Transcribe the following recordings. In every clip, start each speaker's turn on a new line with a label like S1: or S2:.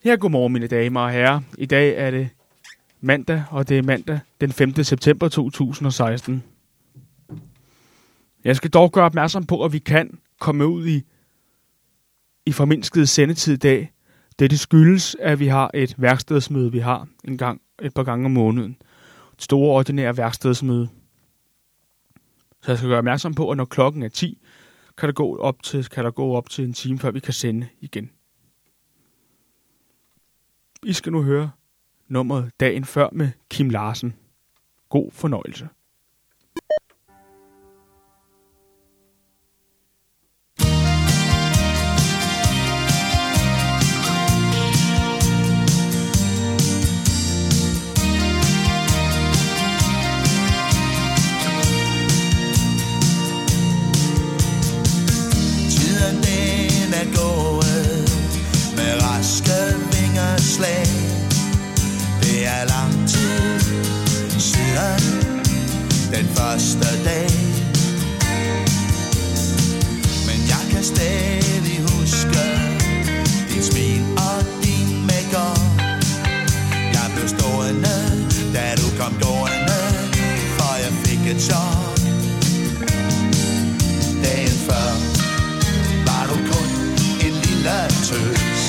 S1: Ja, godmorgen mine damer og herrer. I dag er det mandag, og det er mandag den 5. september 2016. Jeg skal dog gøre opmærksom på, at vi kan komme ud i formindsket sendetid i dag. Det skyldes, at vi har et værkstedsmøde, vi har et par gange om måneden. Et store ordinære værkstedsmøde. Så jeg skal gøre opmærksom på, at når klokken er 10, kan der gå op til en time, før vi kan sende igen. I skal nu høre nummeret Dagen Før med Kim Larsen. God fornøjelse.
S2: Det er lang tid siden den første dag, men jeg kan stadig huske din smil og din makeup. Jeg blev stående, da du kom gående, for jeg fik et chok. Dagen før var du kun en lille tøs,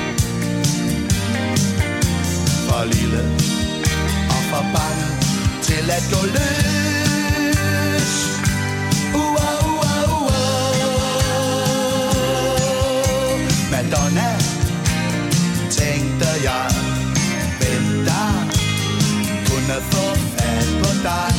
S2: for lille og for bange til at gå løs. Madonna, tænkte jeg, hvem der kunne få fat på dig.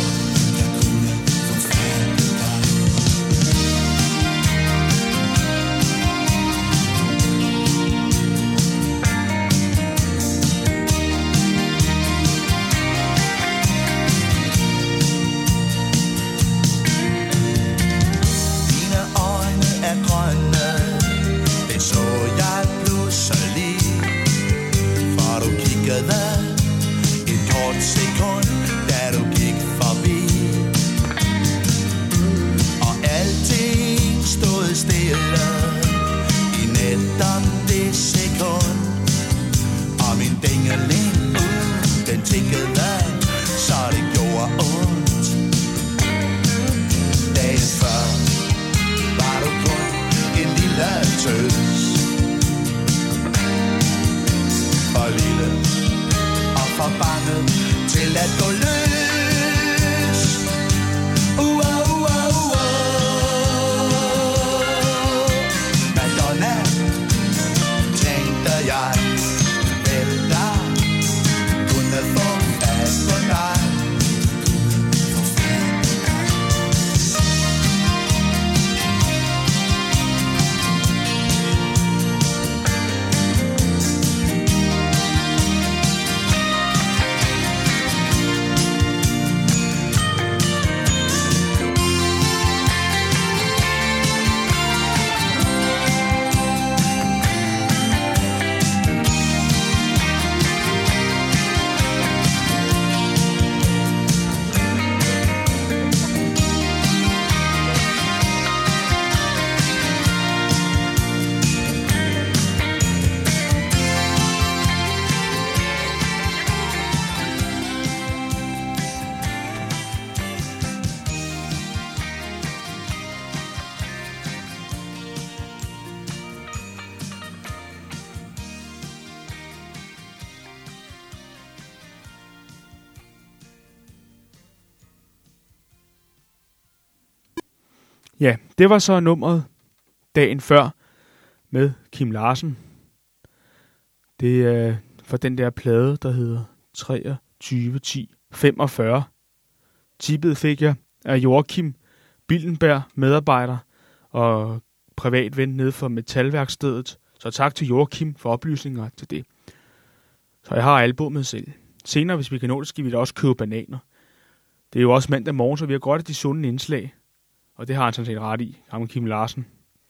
S2: Et kort sekund, da du gik forbi, og alting stod stille i netop det sekund. Og min dingeling, den tikkede, så det gjorde ondt. Dagen før var du kun en lille tøs, og lille for bange til at gå løs. Madonna, tænkte jeg, hvem der kunne få fat på dig.
S1: Ja, det var så nummeret Dagen Før med Kim Larsen. Det er for den der plade, der hedder 231045. Tippet fik jeg af Joachim Bildenberg, medarbejder og privat ven nede for metalværkstedet. Så tak til Joachim for oplysninger til det. Så jeg har albumet selv. Senere, hvis vi kan nå det, skal vi da også købe bananer. Det er jo også mandag morgen, så vi har godt af de sunde indslag. Og det har han sådan set ret i, gammel Kim Larsen.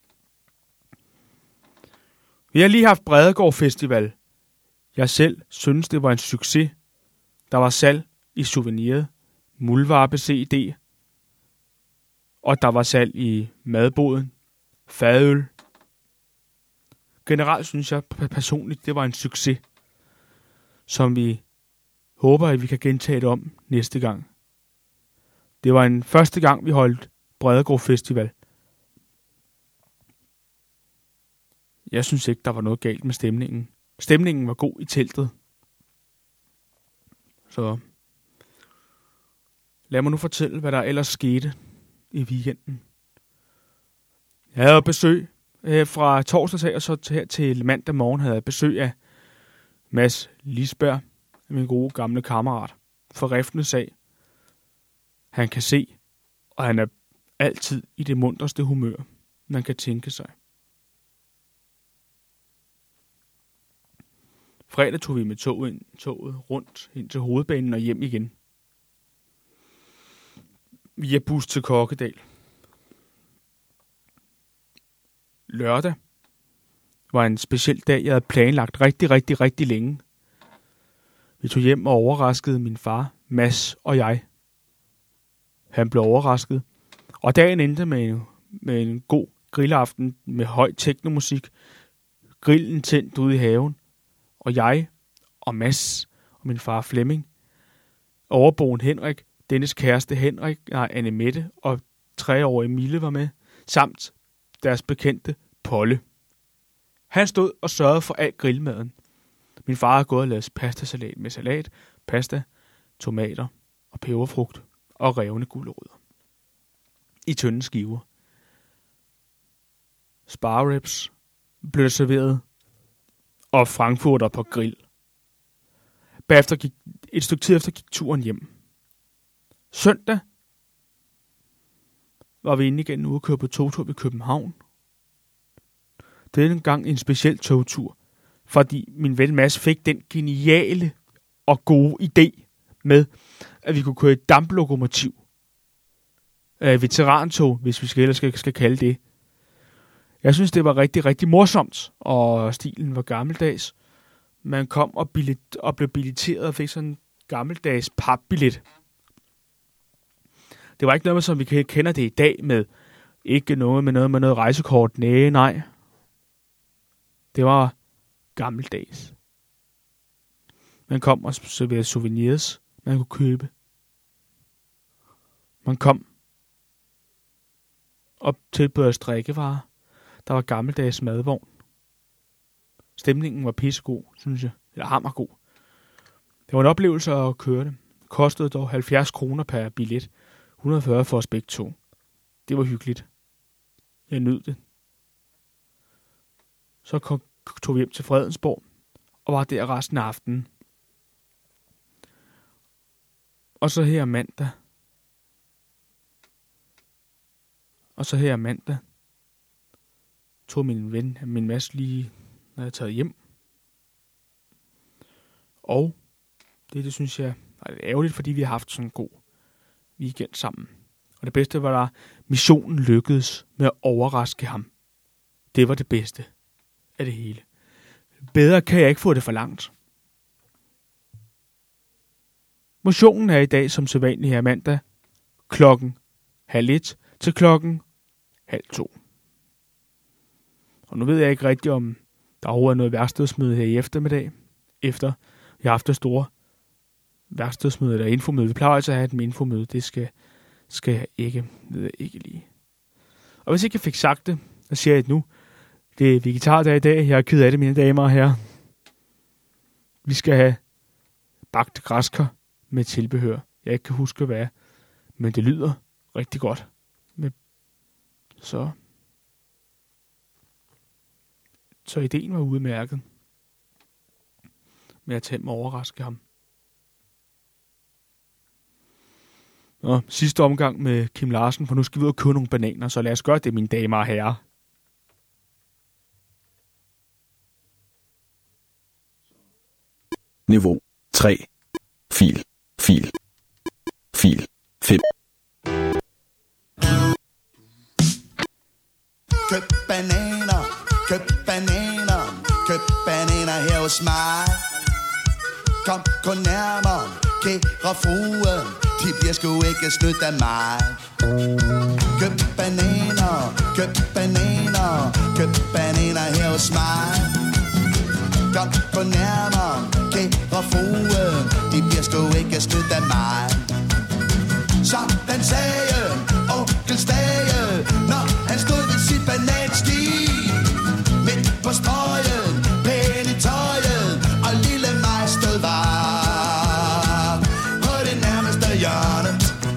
S1: Vi har lige haft Bredegård Festival. Jeg selv synes, det var en succes. Der var salg i souveniret, muldvarpe CD, og der var salg i madboden, fadøl, generelt synes jeg personligt, det var en succes, som vi håber, at vi kan gentage det om næste gang. Det var en første gang, vi holdt Bredegård Festival. Jeg synes ikke, der var noget galt med stemningen. Stemningen var god i teltet. Så lad mig nu fortælle, hvad der ellers skete i weekenden. Jeg havde besøg fra torsdag og så her til mandag morgen havde jeg besøg af Mads Lisberg, min gode gamle kammerat, for riftende sag. Han kan se, og han er altid i det munterste humør, man kan tænke sig. Fredag tog vi med toget rundt ind til hovedbanen og hjem igen. Via bus til Kokkedal. Lørdag var en speciel dag, jeg havde planlagt rigtig længe. Vi tog hjem og overraskede min far, Mads og jeg. Han blev overrasket. Og dagen endte med en god grillaften med høj teknomusik. Grillen tændt ude i haven. Og jeg og Mads og min far Flemming, overboen Henrik, dennes kæreste Anne Mette og 3-årige Mille var med, samt deres bekendte Polle. Han stod og sørgede for al grillmaden. Min far havde gået og lavet pastasalat med salat, pasta, tomater og peberfrugt og revne gulerødder. I tynde skiver. Spareribs blev serveret og frankfurter på grill. Bagefter et stykke tid efter gik turen hjem. Søndag var vi inde igen ude og køre på togtur ved København. Denne gang en speciel togtur, fordi min ven Mads fik den geniale og gode idé med, at vi kunne køre et damplokomotiv. Veterantog, hvis vi skal kalde det. Jeg synes, det var rigtig morsomt, og stilen var gammeldags. Man kom og blev billetteret og fik sådan en gammeldags papbillet. Det var ikke noget, som vi kender det i dag med. Ikke noget med noget rejsekort. Nej. Det var gammeldags. Man kom og serverede souvenirs, man kunne købe. Man kom og tilbød os drikkevarer. Der var gammeldags madvogn. Stemningen var pissegod, synes jeg. Eller hammergod. Det var en oplevelse at køre det. Det kostede dog 70 kroner per billet. 140 for os begge to. Det var hyggeligt. Jeg nød det. Så tog vi hjem til Fredensborg og var der resten af aftenen. Og så her mandag tog min Mads lige, når jeg taget hjem. Og det synes jeg er ærgerligt, fordi vi har haft sådan en god weekend sammen. Og det bedste var, at missionen lykkedes med at overraske ham. Det var det bedste af det hele. Bedre kan jeg ikke få det for langt. Motionen er i dag som sædvanlig her mandag 12:30 til 12:30. Og nu ved jeg ikke rigtigt, om der overhovedet er noget værkstedsmøde her i eftermiddag, efter jeg har haft det store værkstedsmøde eller infomøde. Vi plejer altså at have et infomøde. Det skal jeg ikke, ved jeg ikke lige. Og hvis ikke jeg fik sagt det, så siger jeg det nu. Det er vegetardag i dag. Jeg er ked af det, mine damer og herrer. Vi skal have bagte græskar med tilbehør. Jeg ikke kan huske hvad, men det lyder rigtig godt. Så ideen var udmærket med at tage mig og overraske ham. Nå, sidste omgang med Kim Larsen, for nu skal vi ud og købe nogle bananer, så lad os gøre det, mine damer og herrer.
S3: Niveau 3. Fil 5.
S2: Køb bananer her hos mig. Kom nærmere, kære fruen, de bliver sgu ikke snydt af mig. køb bananer, køb bananer, køb bananer her hos mig. Kom, gå nærmere, kære frue, de bliver sgu ikke snydt af mig. Sådan sagde onkel Stage, når han stod ved sit bananski. Midt på strøget, pæn i tøjet, og lille mig stod var på det nærmeste hjørne.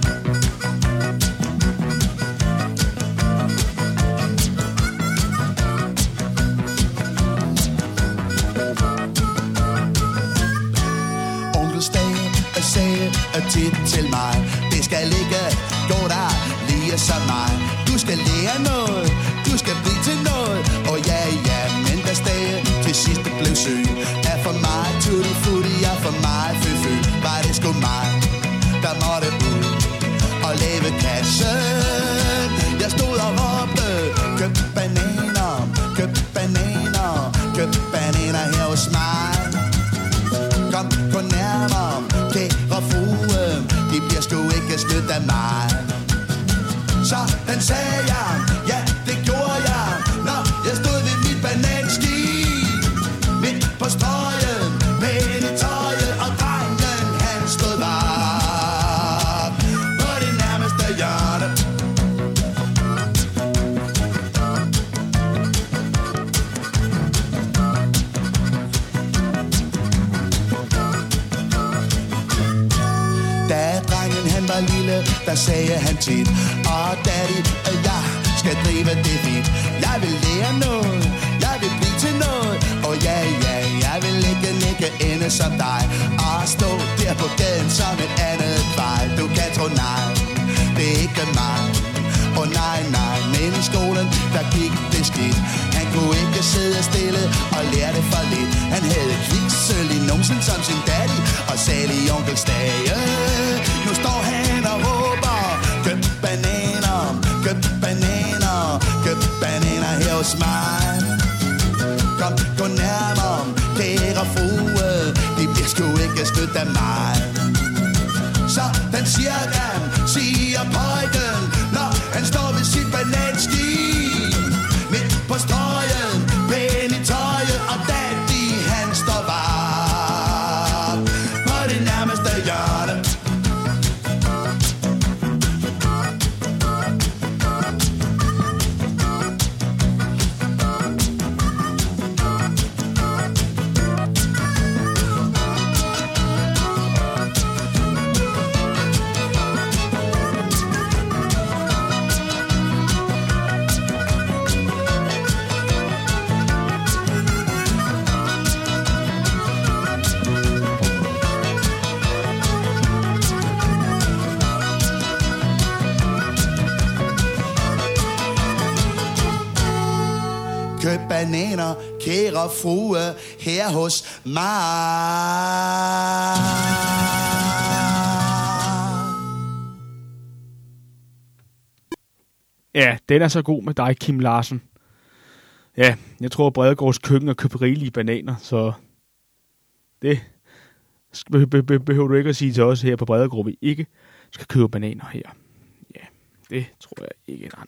S2: Onkel Stage sagde tit til mig, det skal ikke gå der lige som mig. Du skal lære noget, du skal blive til noget. Og ja, men der Stage til sidst blev syg. Er for mig tutti frutti, er for mig fy. Var det sgu mig, der måtte ud og lave kassen. Jeg stod og råbte, køb bananer, køb bananer, køb bananer her hos mig. Kom, gå nærmere, kære frue, de bliver sgu ikke snydt af mig. Så den sagde jeg, ja det gjorde jeg, når jeg stod ved mit bananski. Midt på strøget, pæn i tøjet, og drengen han stod var på det nærmeste hjørne. Da drengen han var lille, der sagde han tit, og daddy, jeg skal drive det vidt. Jeg vil lære noget, jeg vil blive til noget, og ja, jeg vil ikke ende som dig, og stå der på gaden som et andet vej. Du kan tro nej, det er ikke mig, og nej, men i skolen, der gik det skidt. Han kunne ikke sidde stille og lære det for lidt. Han havde kviksøl i numsen som sin daddy, og salig onkel Stage. Nu står han og råber, køb bananer, køb bananer, køb bananer her hos mig. Kom, gå nærmere, kære frue, de bliver sgu ikke snydt af mig. Så den siger pøjken, når han står ved sit bananski. Midt på strøget, pæn i tøjet, og daddy han står var på det nærmeste hjørne. Køb bananer, kære frue, her hos mig.
S1: Ja, den er så god med dig, Kim Larsen. Ja, jeg tror, at Bredegårds køkken har købt rigelige bananer, så det behøver du ikke at sige til os her på Bredegård, vi ikke skal købe bananer her. Ja, det tror jeg ikke. Nej.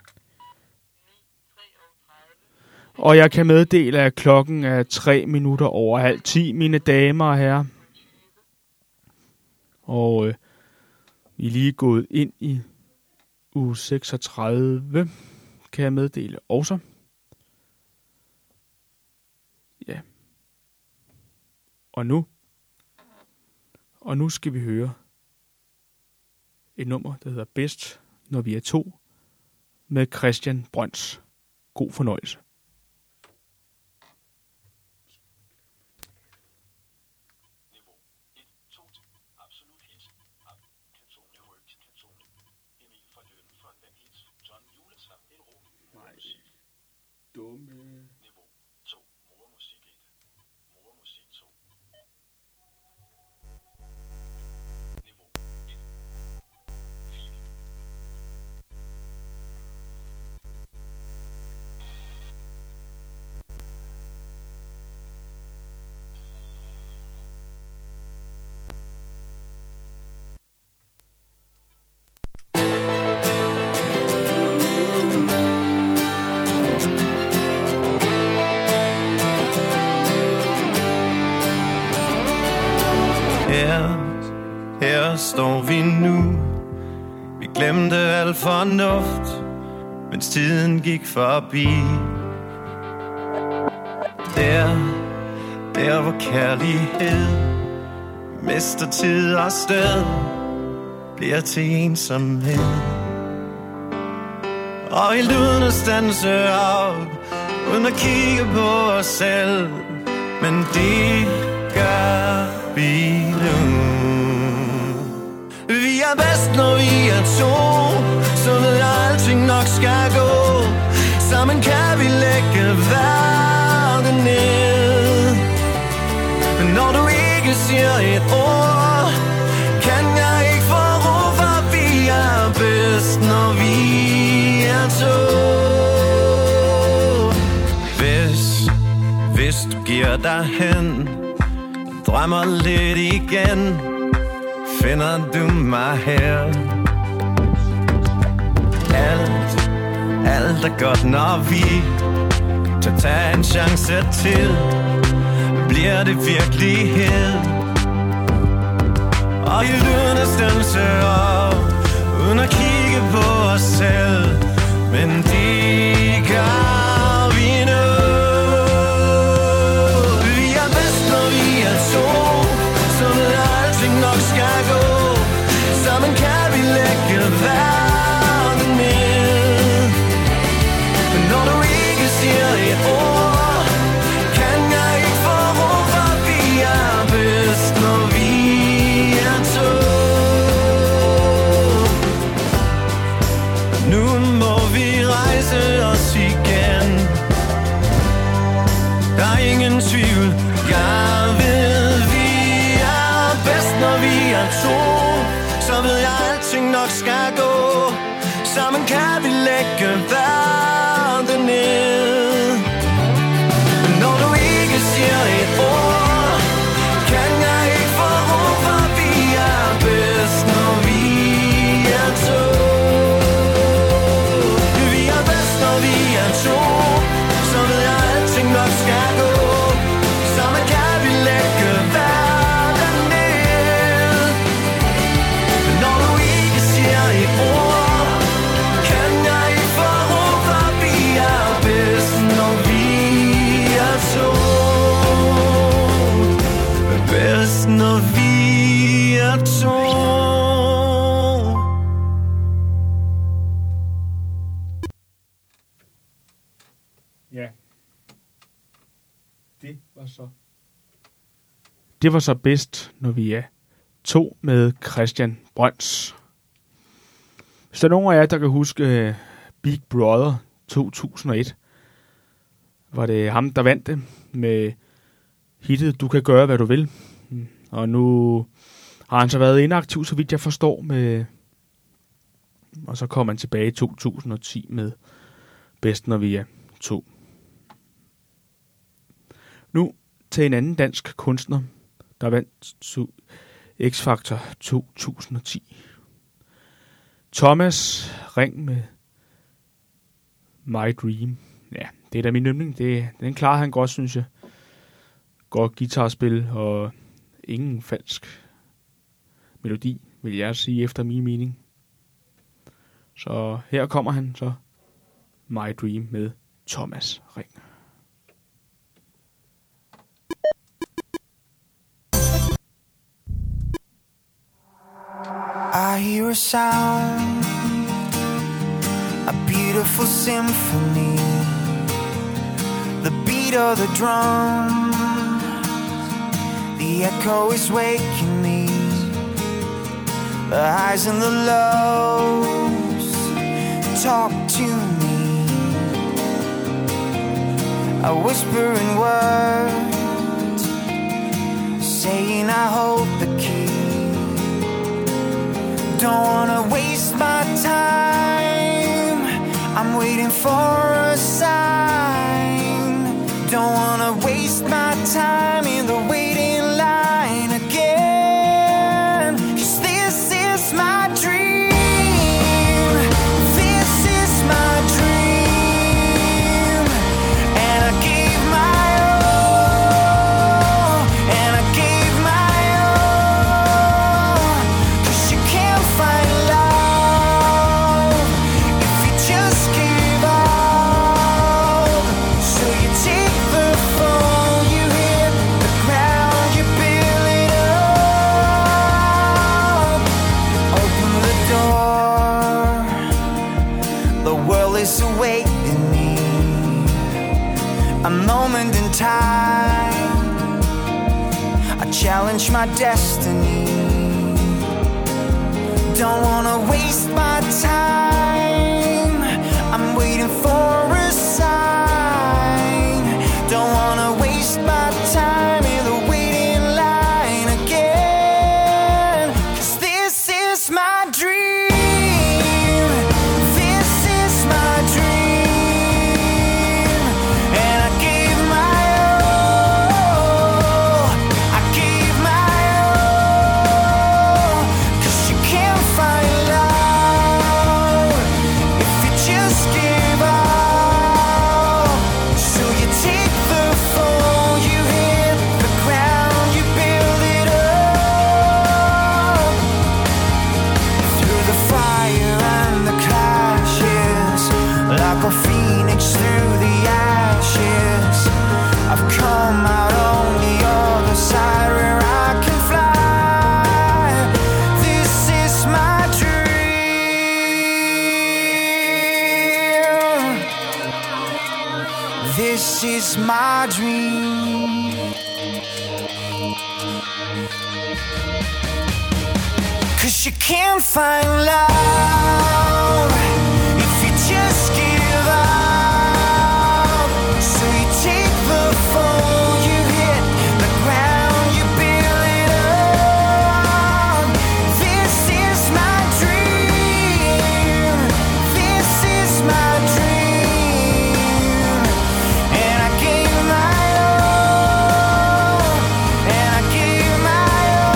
S1: Og jeg kan meddele, at klokken er 3 minutter over 9:30, mine damer og herrer. Og vi er lige gået ind i uge 36, kan jeg meddele også. Ja. Og nu skal vi høre et nummer, der hedder Bedst, når vi er to, med Christian Brøns. God fornøjelse. Dumme. Niveau 2. Mormusik 1. Mormusik 2. Niveau 1. Fil.
S4: Her står vi nu. Vi glemte al fornuft, mens tiden gik forbi. Der hvor kærlighed mister tid og sted, bliver til ensomhed. Og helt uden at standse op, uden at kigge på os selv, men det gør vi nu. Vi er bedst, når vi er to, så ved jeg, alting nok skal gå. Sammen kan vi lægge verden ned. Men når du ikke siger et ord, kan jeg ikke få ro, for vi er bedst, når vi er to. Hvis du giver dig hen, drømmer lidt igen, finder du mig her. Alt er godt, når vi tager en chance til. Bliver det virkelighed? Og i lyden af stænse op, uden at kigge på os selv, men det gør vi nu. Vi er bedst, når vi er to, så ved alting nok skal gå. Sammen kan vi lægge verden ned. Men når du ikke siger et ord, kan jeg ikke få ro, for vi er bedst, når vi er to. Nu må vi rejse os igen. Der er ingen tvivl, jeg ved, vi er bedst, når vi er to. Så ved jeg, alting nok skal gå. Sammen kan vi lægge verden ned. Men når du ikke siger et ord, kan jeg ikke få ro, for vi er bedst, når vi er to. Vi er bedst, når vi er to. Så ved jeg, alting nok skal gå. Sammen kan vi lægge verden ned. Men når du ikke siger et ord, kan jeg ikke få ro, for vi er bedst, når vi er to. Bedst, når vi er to.
S1: Ja. Det var så bedst, når vi er to, med Christian Brøns. Hvis der er nogen af jer, der kan huske Big Brother 2001, var det ham, der vandt det med hittet "Du kan gøre, hvad du vil". Og nu har han så været inaktiv, så vidt jeg forstår, med, og så kom han tilbage i 2010 med bedst, når vi er to. Nu til en anden dansk kunstner, der vandt X-Factor 2010. Thomas Ring med My Dream. Ja, det er da min yndling. Den klarer han godt, synes jeg. Godt guitarspil og ingen falsk melodi, vil jeg sige, efter min mening. Så her kommer han så, My Dream med Thomas Ring.
S5: I hear a sound, a beautiful symphony, the beat of the drum, the echo is waking me, the highs and the lows talk to me, a whispering word saying I hold the key. Don't wanna waste my time, I'm waiting for a sign. Don't wanna waste my time in the waiting line again. 'Cause this is my dream, this is my dream. And I gave my all, and I gave my all. challenge my destiny. Don't wanna waste my time. I'm waiting for a sign. Don't wanna waste my time in the waiting line again. 'Cause this is my dream. This is my dream. And I gave my all. I gave my all. 'Cause you can't find love if you just give up. So you take the fall, you hit the ground, you build it up. Through the fire and the clashes, like a phoenix through the ashes, I've come out on the other side where I can fly. This is my dream. This is my dream. 'Cause you can't find love if you just give up. So you take the fall, you hit the ground, you build it up. This is my dream. This is my dream. And I gave my all. And I gave my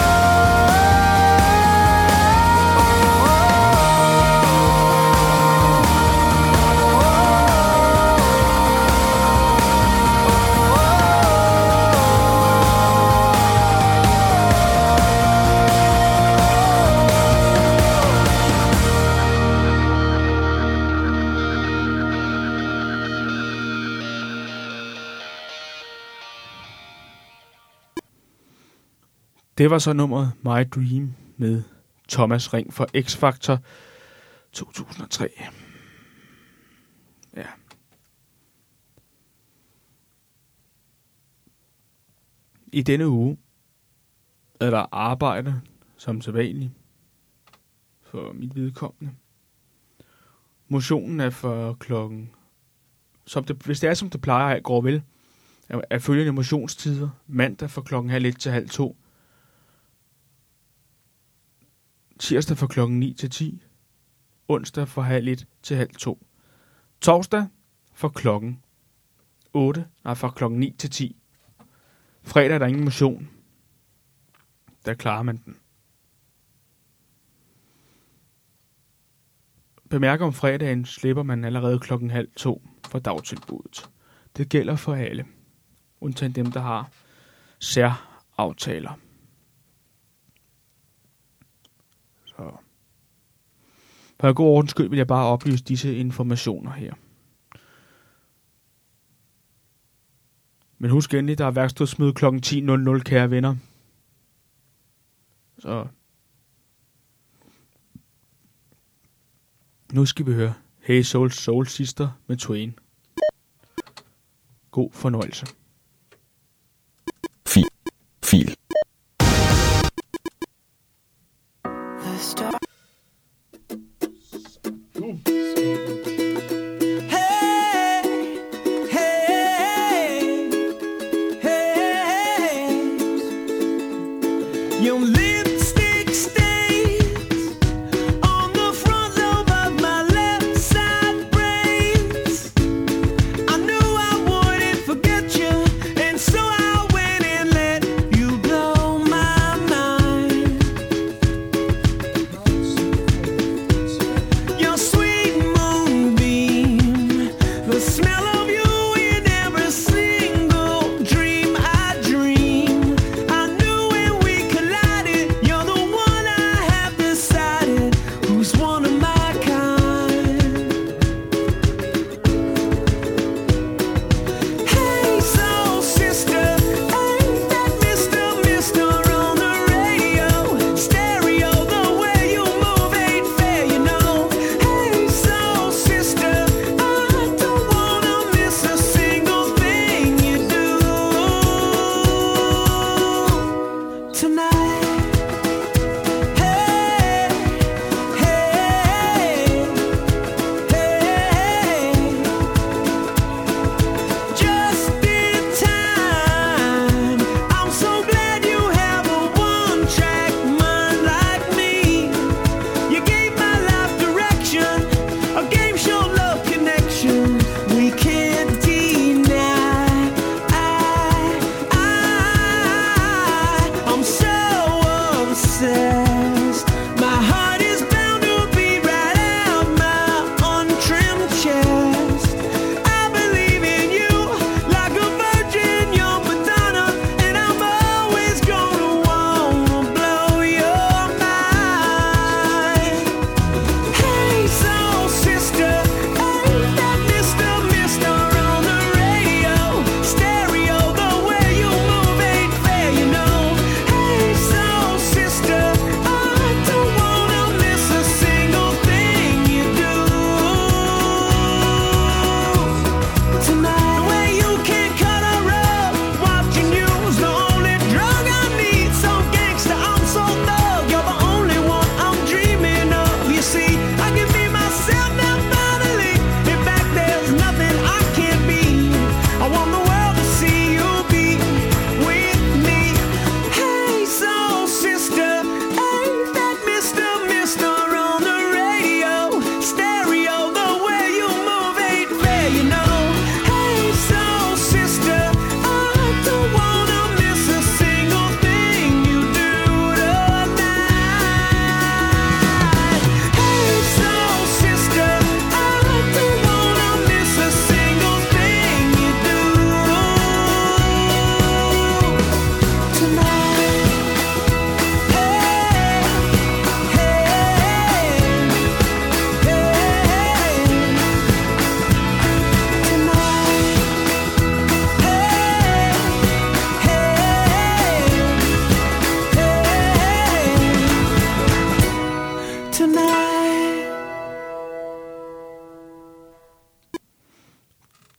S1: Det var så nummeret My Dream med Thomas Ring fra X Factor 2003. Ja. I denne uge er der arbejde som sædvanligt for mit vedkommende. Motionen er for klokken, hvis det er som det plejer, går vel, er følgende motionstider: mandag fra klokken 1:30 til 1:30, tirsdag fra klokken 9 til 10, onsdag fra 1:30 til 1:30, torsdag fra klokken 9 til 10. Fredag er der ingen motion. Der klarer man den. Bemærk, om fredagen slipper man allerede klokken 1:30 for dagtilbuddet. Det gælder for alle, undtagen dem, der har særaftaler. Så for en god ordens skyld vil jeg bare oplyse disse informationer her. Men husk endelig, der er værkstedsmøde klokken 10:00, kære venner. Så nu skal vi høre Hey Soul Soul Sister med Twain. God fornøjelse.
S3: Fil.
S4: Your lipstick stains on the front lobe of my left side brains. I knew I wouldn't forget you, and so I went and let you blow my mind. Your sweet moonbeam, the smell of you in every single dream I dream. I knew when we collided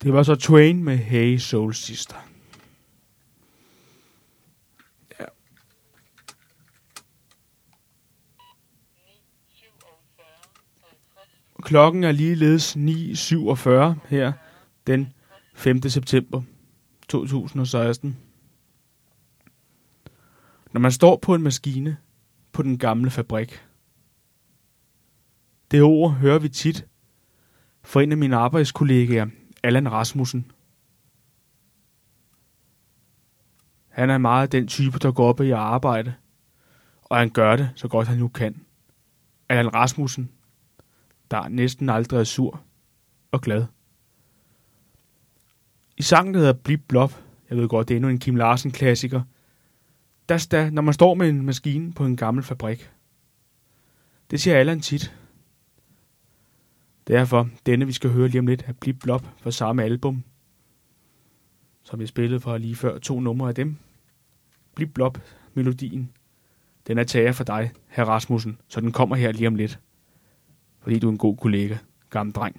S1: Det var så Twain med Hey Soul Sister. Ja. Klokken er ligeledes 9:47 her den 5. september 2016. Når man står på en maskine på den gamle fabrik. Det ord hører vi tit fra en af mine arbejdskollegaer, Allan Rasmussen. Han er meget den type, der går op i arbejde, og han gør det så godt han nu kan. Allan Rasmussen, der næsten aldrig er sur og glad. I sangen, der hedder Blip Blop, jeg ved godt, det er endnu en Kim Larsen-klassiker, når man står med en maskine på en gammel fabrik. Det siger Allan tit. Derfor, denne vi skal høre lige om lidt, er Blip Blop fra samme album, som jeg spillede fra lige før 2 numre af dem. Blip Blop, melodien, den er taget for dig, hr. Rasmussen, så den kommer her lige om lidt. Fordi du er en god kollega, gammel dreng.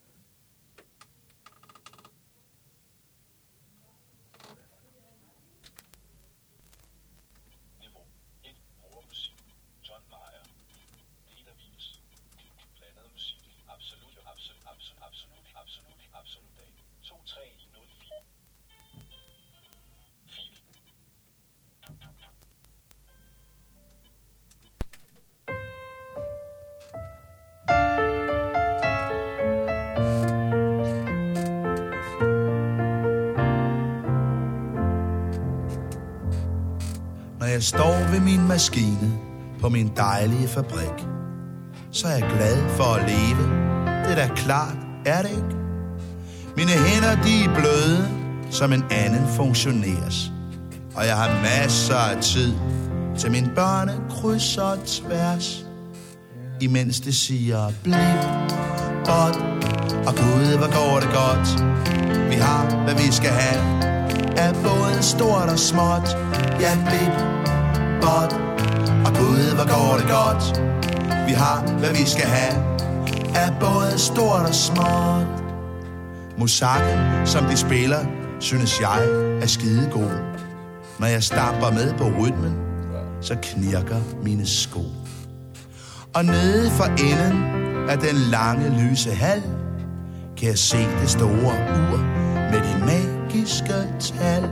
S2: Når jeg står ved min maskine på min dejlige fabrik, så er jeg glad for at leve. Det er da klart, er det ikke? Mine hænder, de er bløde, som en anden funktionærs. Og jeg har masser af tid til mine børne kryds og tværs. Imens det siger blip, bot, og gud, hvor går det godt. Vi har, hvad vi skal have, af både stort og småt. Ja, blip, bot, og gud, hvor går det godt. Vi har, hvad vi skal have, af både stort og småt. Musikken, som de spiller, synes jeg er skidegod. Når jeg stamper med på rytmen, så knirker mine sko. Og nede for enden af den lange lyse hal, kan jeg se det store ur med de magiske tal.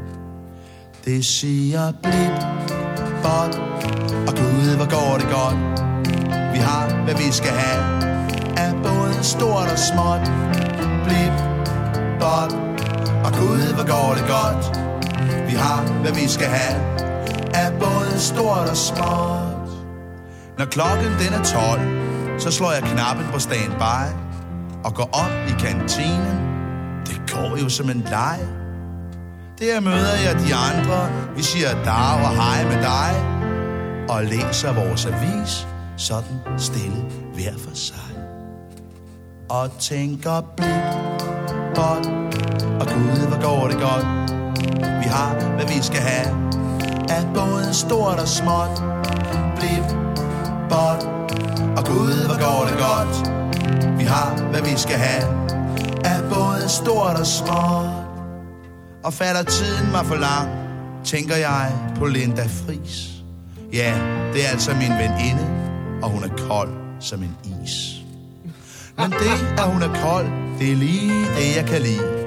S2: Det siger blip, bot, og gud, hvor går det godt. Vi har, hvad vi skal have, af både stort og småt. Blip, bot, og gud, hvor går det godt. Vi har, hvad vi skal have, af både stort og småt. Når klokken den er 12, så slår jeg knappen på standby og går op i kantinen. Det går jo som en leg. Der møder jeg de andre, vi siger dag og hej med dig, og læser vores avis, sådan stille hver for sig. Og tænker blip, bot, og gud, hvor går det godt. Vi har, hvad vi skal have, af både stort og småt. Blip, bot, og gud, hvor går det godt. Vi har, hvad vi skal have, af både stort og småt. Og falder tiden mig for lang, tænker jeg på Linda Friis. Ja, det er altså min veninde, og hun er kold som en is. Men det, at hun er kold, det er lige det, jeg kan lide.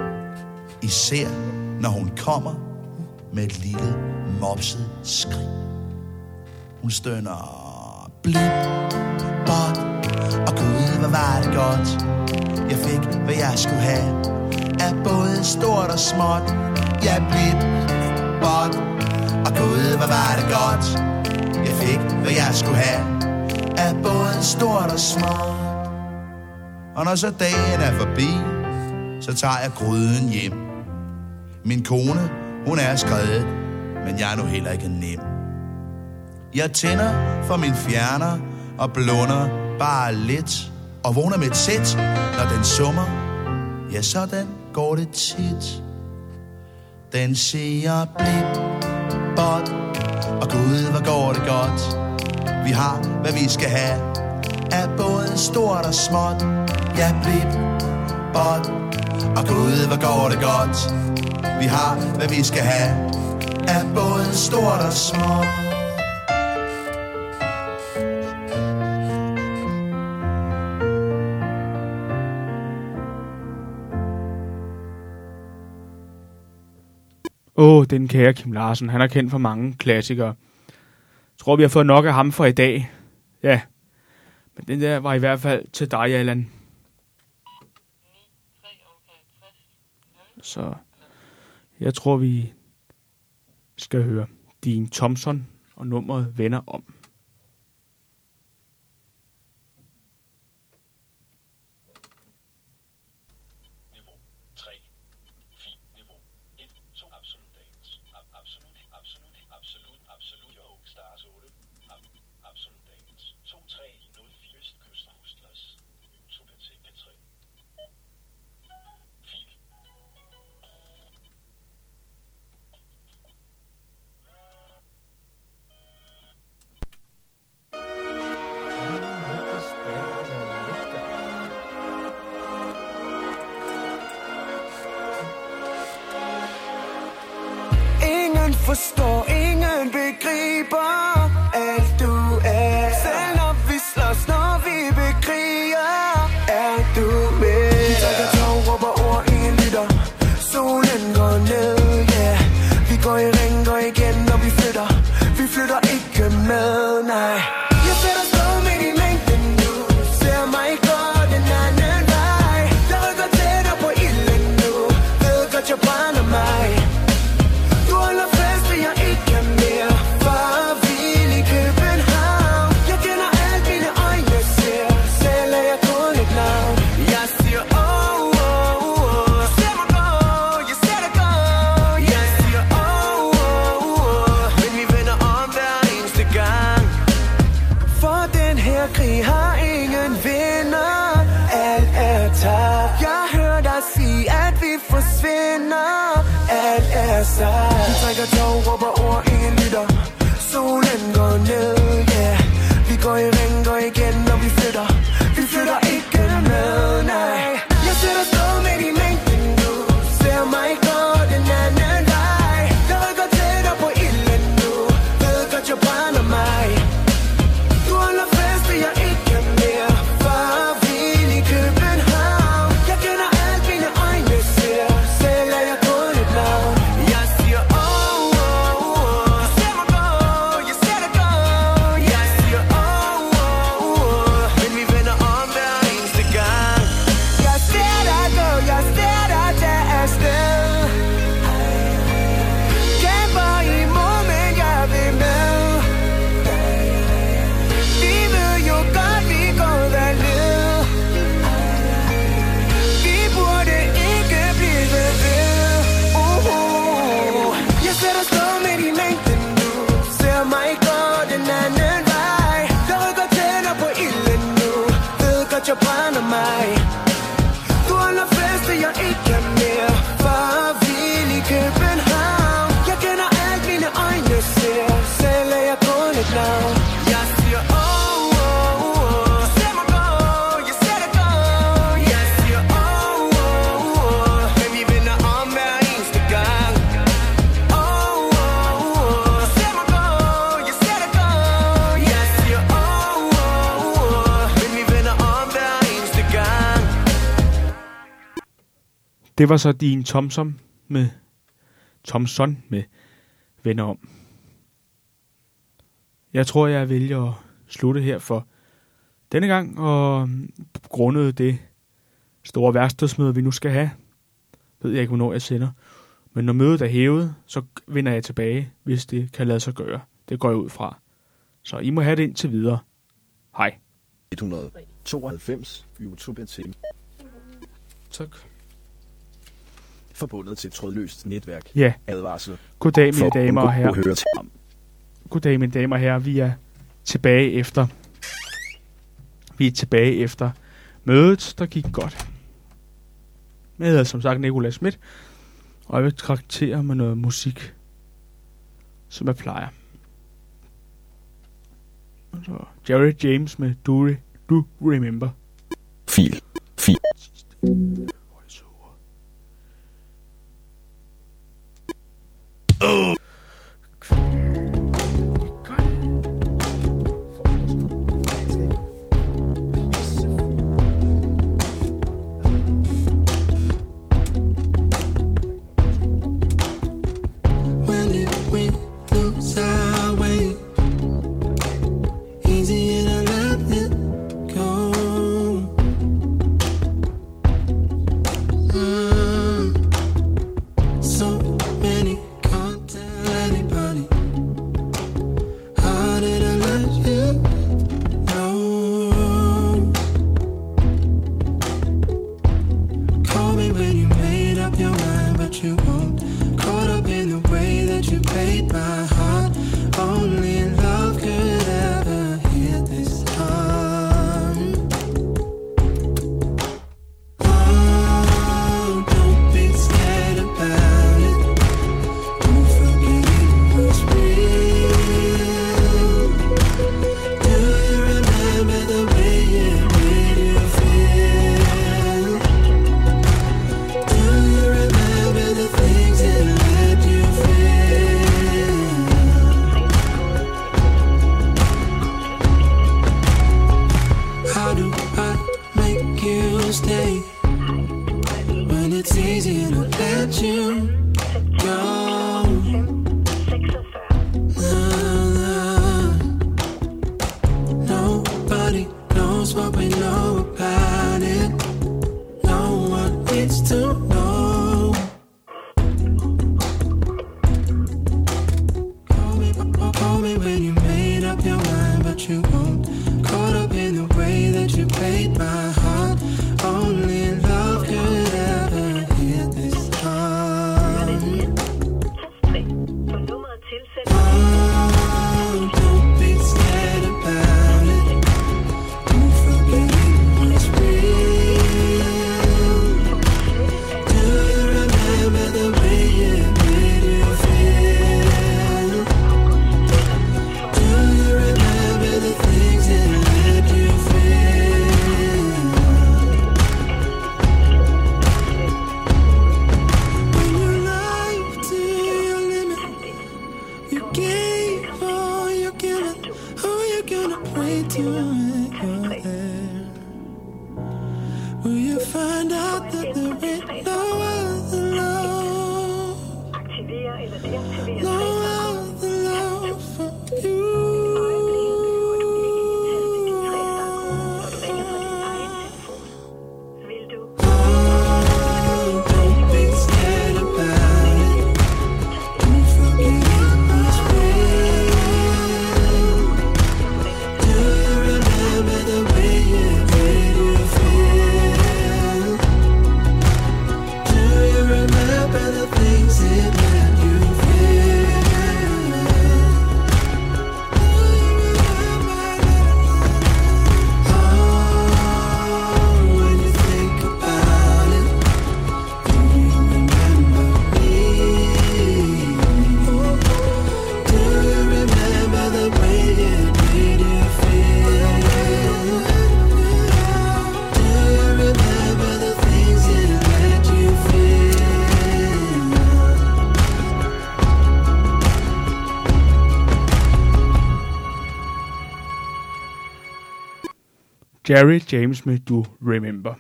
S2: Især når hun kommer med et lille mopset skrig. Hun stønner blip, bot, og gud, hvor var det godt. Jeg fik, hvad jeg skulle have, af både stort og småt. Ja, blip, bot, og gud, hvor var det godt. Jeg fik, hvad jeg skulle have, af både stort og småt. Og når så dagen er forbi, så tager jeg gryden hjem. Min kone, hun er skredet, men jeg er nu heller ikke nem. Jeg tænder for min fjerner og blunder bare lidt, og vågner med et sæt, når den summer. Ja, sådan går det tit. Den siger blip, bot, og gud, hvor går det godt. Vi har, hvad vi skal have, af både stort og småt. Ja, blip, bot, Og Gud, hvor går det godt. Vi har, hvad vi skal have, af både stort og småt.
S1: Den kære Kim Larsen. Han er kendt for mange klassikere. Jeg tror, vi har fået nok af ham for i dag. Ja, men den der var i hvert fald til dig, Allan. Så jeg tror, vi skal høre Dean Thompson og nummeret Venner om.
S5: Forstår, ingen begriber alt du er. Selv når vi slås, når vi bekriger, er du med. Vi trækker tog, råber ord, ingen lytter. Solen går ned, yeah. Vi går i ring, går igen, når vi flytter. Vi flytter ikke med, nej. Jeg sætter stå midt i mængden nu. Ser mig gå den anden vej. Jeg rykker tættere på ilden nu. Ved godt, jeg brænder mig. Du holder fast, vil jeg ikke kan mere. For vild i København. Jeg kender alt, mine øjne ser. Selv er jeg kun et navn. Jeg siger oh, oh, oh. Du ser mig gå, jeg ser dig gå. Jeg siger oh, oh, oh. Men vi vender om hver eneste gang. For den her krig har ingen vinder. Alt er tabt. Jeg hører dig sige, at vi forsvinder. Alt er sagt. Vi trækker tog, råber ord, ingen lytter. Solen går ned, yeah. Vi går i ring, går igen, når vi flytter. Vi flytter ikke med, nej. Jeg sætter stå midt i mængden nu. Ser mig gå den anden vej. Jeg rykker tættere på ilden nu. Ved godt, jeg brænder mig. Du holder fast, vil jeg ikke kan mere. For vild i København. Jeg kender alt, mine øjne ser. Selv er jeg kun et navn. Jeg siger oh, oh, oh. Du ser mig gå, jeg ser dig gå. Jeg siger oh, oh, oh. Men vi vender om hver eneste gang. Jeg ser dig gå, jeg ser dig tage afsted. Kæmper imod, men jeg vil med. Vi ved jo godt, vi går derned. Vi burde ikke blive ved. Jeg sætter stå midt i mængden nu. Ser mig gå den anden vej. Jeg rykker tættere på ilden nu. Ved godt, jeg brænder mig. Du holder fast, vil jeg ikke kan mere. For vild i København. Jeg kender alt, mine øjne ser. Selv er jeg kun et navn. Jeg siger oh, oh, oh. Du ser mig gå, jeg ser dig gå. Jeg siger oh, oh, oh. Men vi vender om hver eneste gang. Oh, oh, oh. Du ser mig gå, jeg ser dig gå. Jeg siger oh, oh, oh. Men vi vender om hver eneste gang.
S1: Det var så Dean Thompson med Venner om. Jeg tror, jeg vælger at slutte her for denne gang, og grundet det store værkstedsmøde, vi nu skal have, ved jeg ikke, hvornår jeg sender. Men når mødet er hævet, så vender jeg tilbage, hvis det kan lade sig gøre. Det går jeg ud fra. Så I må have det indtil videre. Hej.
S3: 192 YouTube til
S1: Tak.
S3: forbundet til et trådløst netværk.
S1: Ja.
S3: Advarsel.
S1: Goddag, mine damer og herrer.
S3: Høre til ham.
S1: Goddag, mine damer og herrer. Vi er tilbage efter mødet, der gik godt. Jeg hedder som sagt Nicolas Schmidt, og jeg vil traktere med noget musik, som jeg plejer. Så Jerry James med Do Remember.
S3: Fil.
S5: When did we lose our way? Easy and I let it go. So many can't tell anybody. How did I let you know? Call me when you made up your mind, but you won't. Caught up in the way that you played my heart. Only love could ever hear this time. Oh, don't be scared about it. Don't forget it was real. Do you remember the way it made you feel? Do you remember the things it let you feel? How do I make you stay when it's easier to let you go? Nobody knows what we know about it. No one needs to know. Call me when you made up your mind, but you won't. Caught up in the way that you played my heart. Only love could ever hear this time. Oh, don't be scared about it. Don't forget it was real. Do you remember the way it made you feel? Do you remember the things it let you feel? When you lied to your limit, you gave all you're giving. Who you gonna pray to when you're there? Will you find out that there ain't no other love? No other love for you. Oh, don't be scared about it. Don't forget it was real. Do you remember the way it made you feel? Do you remember the things it let you feel? Oh, when you think about it, do you remember me? Do you remember the way it made you feel? Do you remember the things it let you feel?
S1: Jerry James med Do Remember.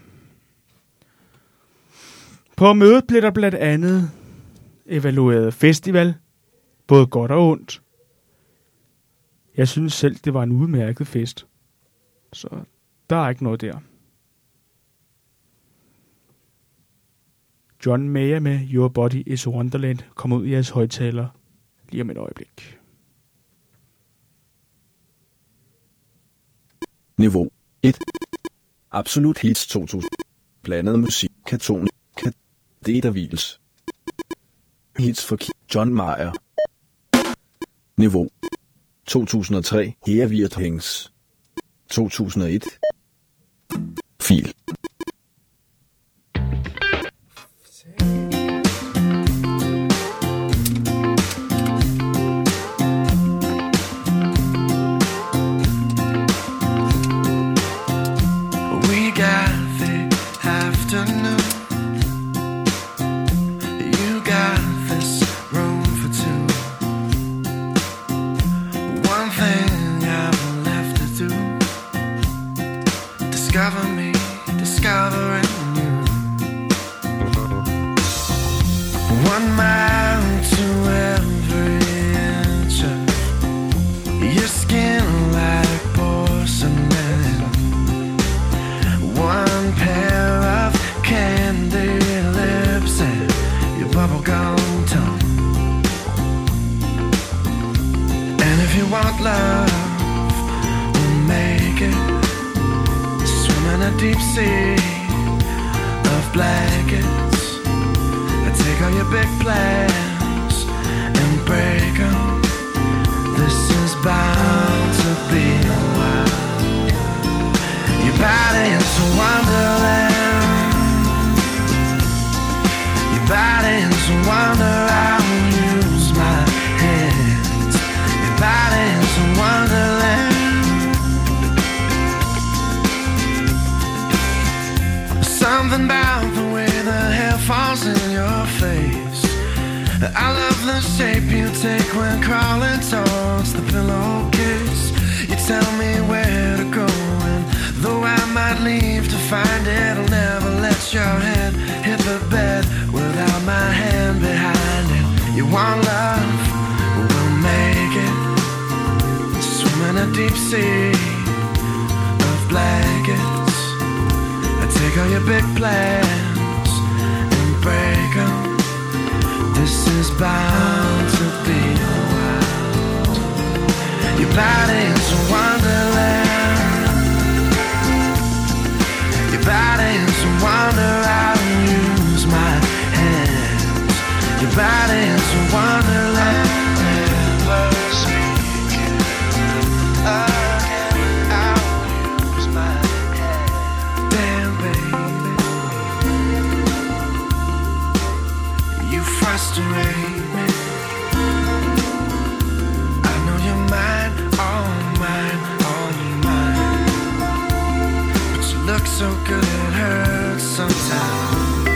S1: På mødet blev der blandt andet evalueret festival, både godt og ondt. Jeg synes selv, det var en udmærket fest. Så der er ikke noget der. John Mayer med Your Body is a Wonderland kom ud i jeres højttaler lige om et øjeblik.
S3: Niveau 1. Absolut Hits 2000. Blandet musik. Katone. Katetervils. Hits for John Mayer. Niveau 2003. Her wird hængs. 2001. Fil.
S5: You got this room for two. want love, we'll make it. Swim in a deep sea of blankets. I take all your big plans and break them. This is bound to be a while. Your body is a wonderland. Your body is a wonder. I will use my hands. Your body is a wonderland. Something about the way the hair falls in your face. I love the shape you take when crawling towards the pillowcase. You tell me where to go, and though I might leave to find it, I'll never let your head hit the bed without my hand behind it. You want love, we'll make it. Swim in a deep sea of blankets. I take all your big plans and break them. This is bound to be a while. Your body is a wonderland. Your body is a wonder. I will use my hands. Your body is a wonderland. Never speaking again. I will use my hands. Damn, baby, you frustrate me. I know you're mine, all mine, all mine. But you look so good it hurts sometimes.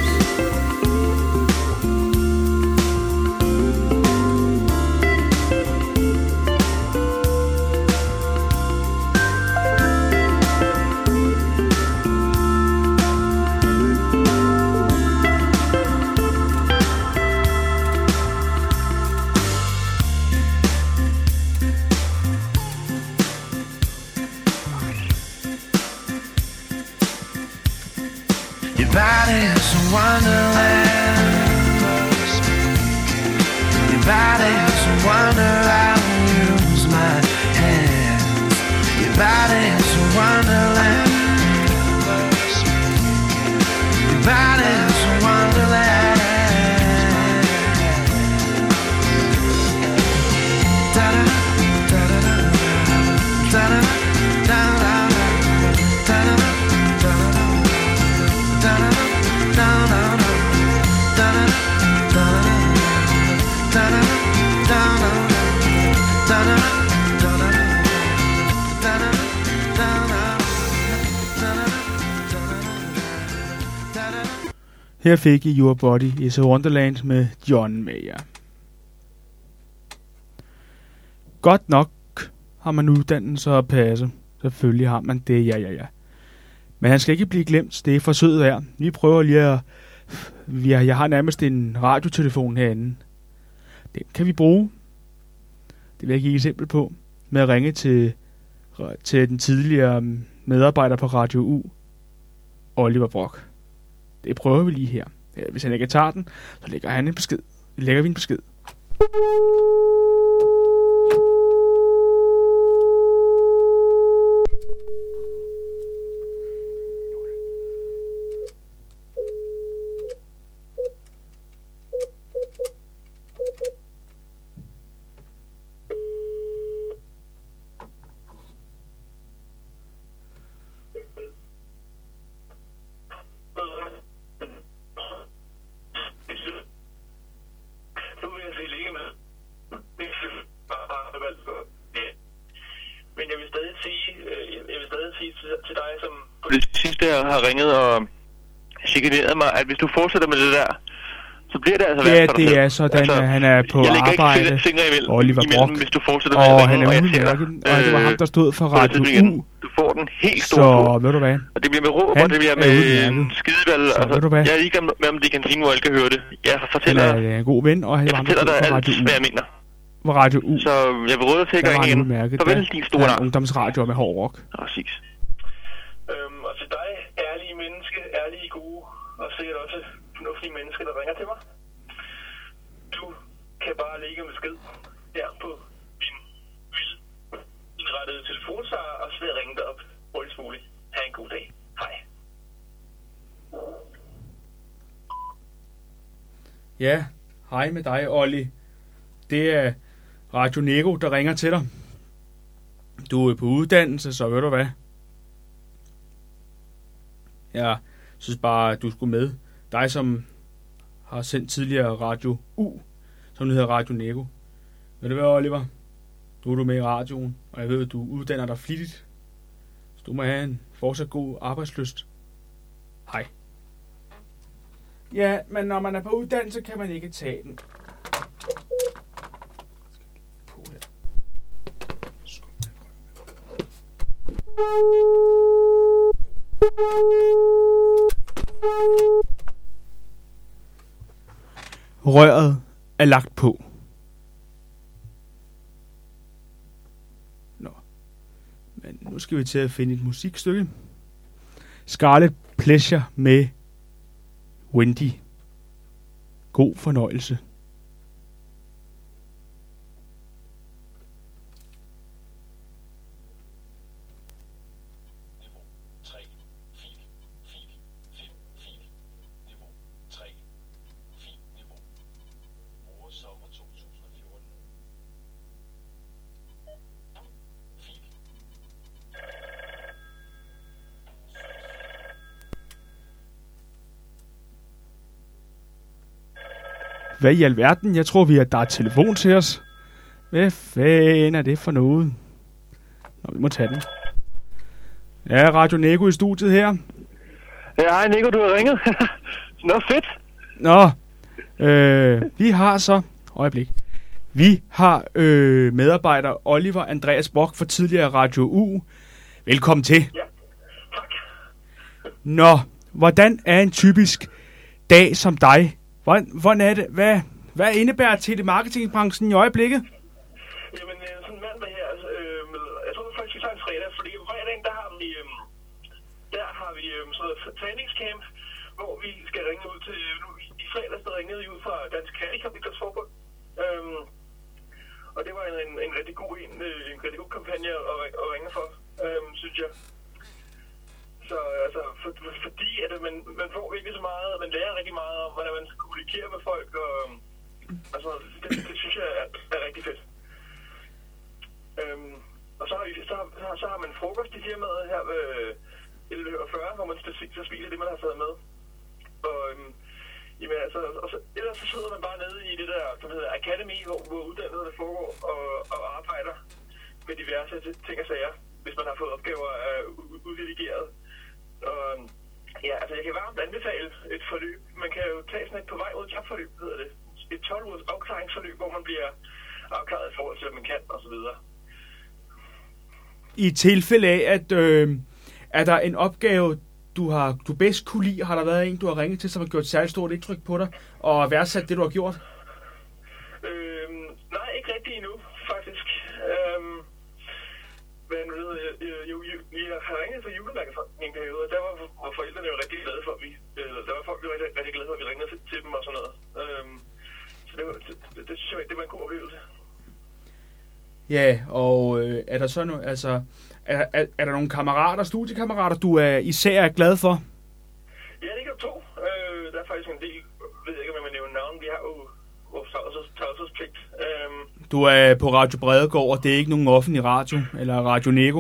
S5: Your body is a wonderland. Your body is a wonder. I will use my hands. Your body is a wonderland. Your body is a wonderland. Da da da da da da da da.
S1: Her fik I Your Body is a Wonderland med John Mayer. Godt nok har man uddannelse og passe. Selvfølgelig har man det, ja. Men han skal ikke blive glemt, det er for sødt af. Vi prøver lige at... Jeg har nærmest en radiotelefon herinde. Den kan vi bruge. Det vil jeg give et eksempel på. Med at ringe til den tidligere medarbejder på Radio U, Oliver Brock. Det prøver vi lige her. Hvis han ikke tager den, så lægger vi en besked.
S6: Har ringet og chikaneret mig, at hvis du fortsætter med det der, så bliver det altså
S1: værd for dig. Ja, det er sådan, altså, at han er på arbejde, Oliver Brock,
S6: hvis du fortsætter med
S1: og han er udmærket, og det var ham, der stod for Radio U.
S6: Du får den helt store
S1: så ved du hvad?
S6: Og det bliver med råb, og det bliver med skidevalg. Altså, jeg er ikke med om de kan sige, hvor alle kan høre det. Jeg fortæller
S1: dig, han er en god ven, og han var ham, der stod for Radio U.
S6: Hvad jeg mener.
S1: På Radio U.
S6: Så jeg vil råde til at ringe ind. Farvel, din store navn.
S1: Ungdomsradio med hård rock.
S6: Præcis.
S7: Og til dig, ærlige menneske, ærlige gode, og sikkert også fornuftige mennesker, der ringer til mig. Du kan bare lægge en besked her på din
S1: Ja, hej med dig, Olli. Det er Radio Nego, der ringer til dig. Du er på uddannelse, så ved du hvad. Jeg synes bare, at du skulle med. Dig, som har sendt tidligere Radio U, som hedder Radio Nego. Ved du hvad, Oliver? Nu er du med i radioen, og jeg ved, at du uddanner dig flittigt. Så du må have en fortsat god arbejdslyst. Hej. Ja, men når man er på uddannelse, kan man ikke tage den. Røret er lagt på. Nå. Men nu skal vi til at finde et musikstykke. Scarlet Pleasure med Wendy. God fornøjelse. Hvad i alverden? Jeg tror, der er telefon til os. Hvad fanden er det for noget? Nå, vi må tage den. Ja, Radio Nego i studiet her.
S6: Ja, hej Nico, du har ringet. Nå, fedt.
S1: Nå, vi har så... Øjeblik. Vi har medarbejder Oliver Andreas Brock fra tidligere Radio U. Velkommen til.
S7: Ja, tak.
S1: Nå, hvordan er en typisk dag som dig? Hvordan er det? Hvad indebærer telemarketingbranchen i øjeblikket?
S7: Jamen, sådan en mandag her, jeg tror faktisk, vi tager en fredag, fordi på fredagen, der har vi sådan noget træningscamp, hvor vi skal ringe ud til, i fredags, der ringede vi ud fra Dansk Handicapidræts Forbund, og det var en rigtig god kampagne at ringe for, synes jeg. Så altså, fordi at man får virkelig så meget, man lærer rigtig meget om, hvordan man skal kommunikere med folk, og altså, det synes jeg er rigtig fedt. Og så har man frokost i firmaet her ved 11:40, hvor man så spiser det, man har taget med. Og jamen altså, ellers så sidder man bare nede i det der, som hedder Academy, hvor uddannelserne foregår og arbejder med diverse ting og sager, hvis man har fået opgaver uddelegeret. Og ja, altså jeg kan varmt anbefale et forløb. Man kan jo tage sådan et på vej ud jobforløb, hedder det. Et 12-ugers afklaringsforløb, hvor man bliver afklaret i forhold til, hvad man kan, og så videre.
S1: I tilfælde af, at er der en opgave, du bedst kunne lide, har der været en, du har ringet til, som har gjort et særligt stort indtryk på dig, og værdsat det, du har gjort?
S7: Nej, ikke rigtig endnu, faktisk. Men vi har ringet for julemærkefonden i en periode, og der var forældrene jo rigtig glade for, at der var folk jo rigtig glade for, at vi ringede til dem og sådan noget. Så det synes jeg, det var en god oplevelse.
S1: Ja, og er der så noget, altså, er der nogle kammerater, studiekammerater, du især er glad for?
S7: Ja, det kan du tro. Der er faktisk en del, ved jeg ikke, om jeg må nævne navn, vi har jo vores tavshedspligt.
S1: Du er på Radio Bredegård, og det er ikke nogen offentlig radio, eller Radio Nego?